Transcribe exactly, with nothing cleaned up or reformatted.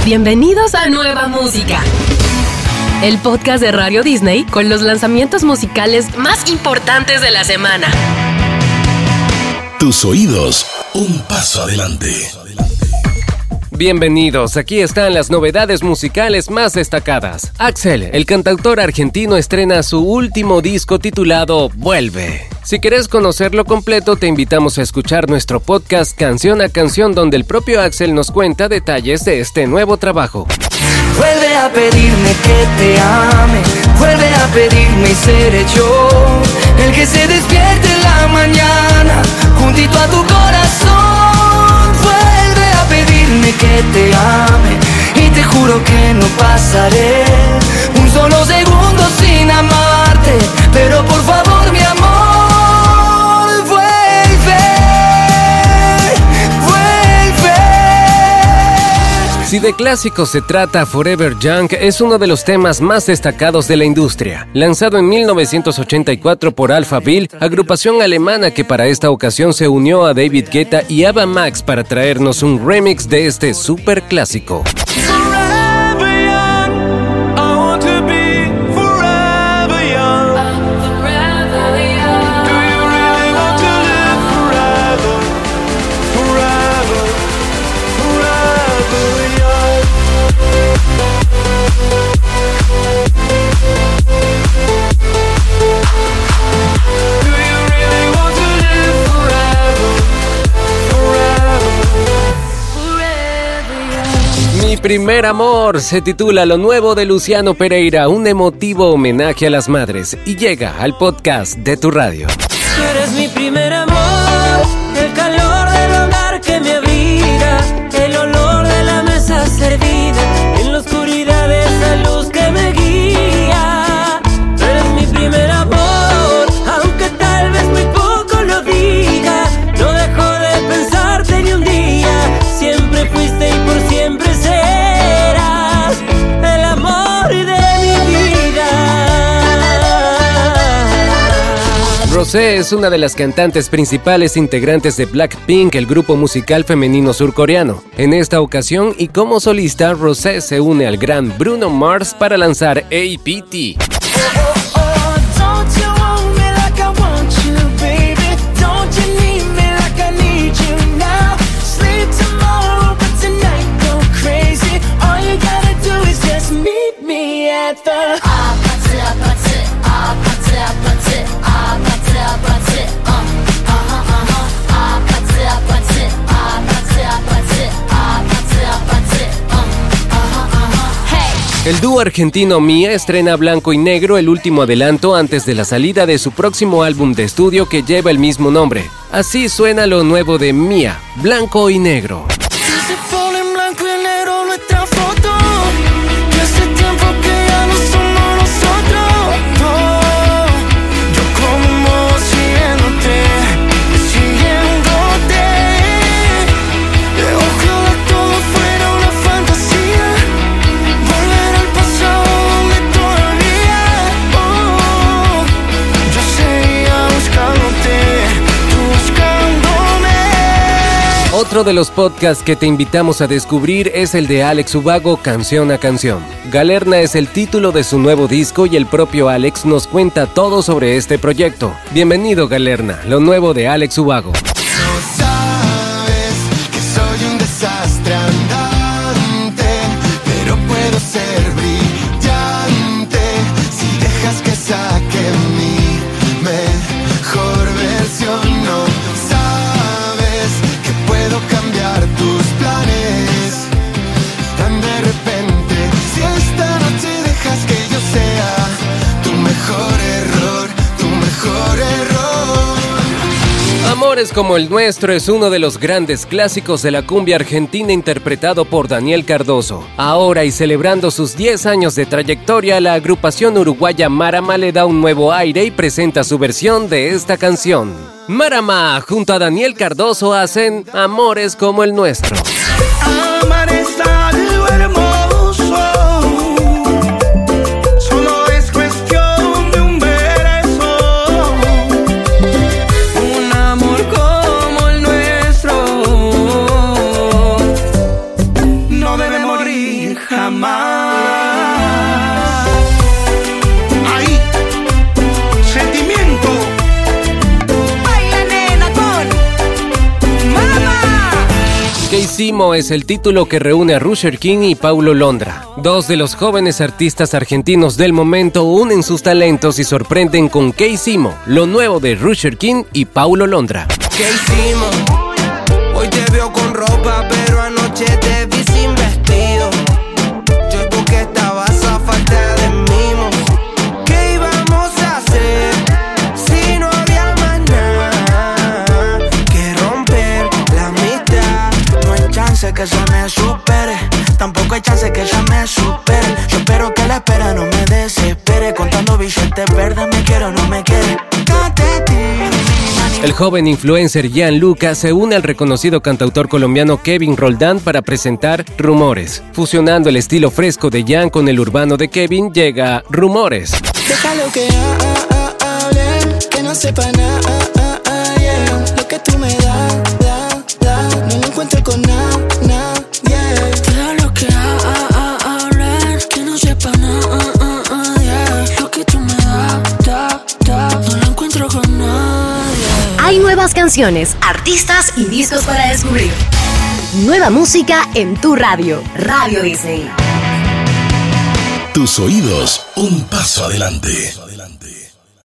Bienvenidos a Nueva Música, el podcast de Radio Disney con los lanzamientos musicales más importantes de la semana. Tus oídos, un paso adelante. Bienvenidos, aquí están las novedades musicales más destacadas. Axel, el cantautor argentino, estrena su último disco titulado Vuelve. Si querés conocerlo completo, te invitamos a escuchar nuestro podcast Canción a Canción, donde el propio Axel nos cuenta detalles de este nuevo trabajo. Vuelve a pedirme que te ame, vuelve a pedirme y seré yo el que se despierte en la mañana, juntito a tu corazón. Vuelve a pedirme que te ame y te juro que no pasaré un solo segundo sin amarte, pero por favor mi amor. Si de clásicos se trata, Forever Young es uno de los temas más destacados de la industria. Lanzado en mil novecientos ochenta y cuatro por Alphaville, agrupación alemana que para esta ocasión se unió a David Guetta y Ava Max para traernos un remix de este super clásico. Mi primer amor se titula Lo nuevo de Luciano Pereira, un emotivo homenaje a las madres, y llega al podcast de tu radio. Tú eres mi primer amor, el calor del hogar que me abriga, el olor de la mesa servida, en la oscuridad de esa luz que me guía. Tú eres mi primer amor, aunque tal vez muy poco lo diga, no dejo de pensarte ni un día, siempre fuiste y por siempre serás el amor de mi vida. Rosé es una de las cantantes principales integrantes de Blackpink, el grupo musical femenino surcoreano. En esta ocasión, y como solista, Rosé se une al gran Bruno Mars para lanzar A P T. El dúo argentino Mía estrena Blanco y Negro, el último adelanto antes de la salida de su próximo álbum de estudio que lleva el mismo nombre. Así suena lo nuevo de Mía, Blanco y Negro. Otro de los podcasts que te invitamos a descubrir es el de Alex Ubago, Canción a Canción. Galerna es el título de su nuevo disco y el propio Alex nos cuenta todo sobre este proyecto. Bienvenido, Galerna, lo nuevo de Alex Ubago. No sabes que soy un desastre andante, pero puedo ser brillante si dejas que saque mi mejor versión. No sabes que puedo cambiar tus planes tan de repente. Si esta noche dejas que yo sea tu mejor error, tu mejor error. Amores como el nuestro es uno de los grandes clásicos de la cumbia argentina interpretado por Daniel Cardoso. Ahora y celebrando sus diez años de trayectoria, la agrupación uruguaya Marama le da un nuevo aire y presenta su versión de esta canción. Marama junto a Daniel Cardoso hacen Amores como el nuestro. Amanece algo hermoso, solo es cuestión de un beso, un amor como el nuestro, no debe morir. más. Ahí, sentimiento. Baila nena con Mama. ¿Qué hicimos? Es el título que reúne a Rusher King y Paulo Londra. Dos de los jóvenes artistas argentinos del momento unen sus talentos y sorprenden con ¿Qué hicimos? Lo nuevo de Rusher King y Paulo Londra. ¿Qué hicimos? Hoy te veo con ropa, pero anoche te vi sin vestido. Yo porque estabas a falta de mimos. ¿Qué íbamos a hacer si no había más nada que romper la amistad? No hay chance que se me supere, tampoco hay chance que ella me supere. Yo espero que la espera no me desespere. Contando billetes verdes, me quiero o no me quiere. El joven influencer Gianluca se une al reconocido cantautor colombiano Kevin Roldán para presentar Rumores. Fusionando el estilo fresco de Gian con el urbano de Kevin, llega Rumores. Déjalo que ha, ha, ha, hable, que no sepa nada, ah, ah, yeah. Lo que tú me das, da, da, no lo encuentro con nada, nada, yeah. Déjalo que ha, ha, ha, hable, que no sepa nada, ah, ah, ah, yeah. Lo que tú me das, da, da, no lo encuentro con nada. Hay nuevas canciones, artistas y discos para descubrir. Nueva música en tu radio, Radio Disney. Tus oídos, un paso adelante.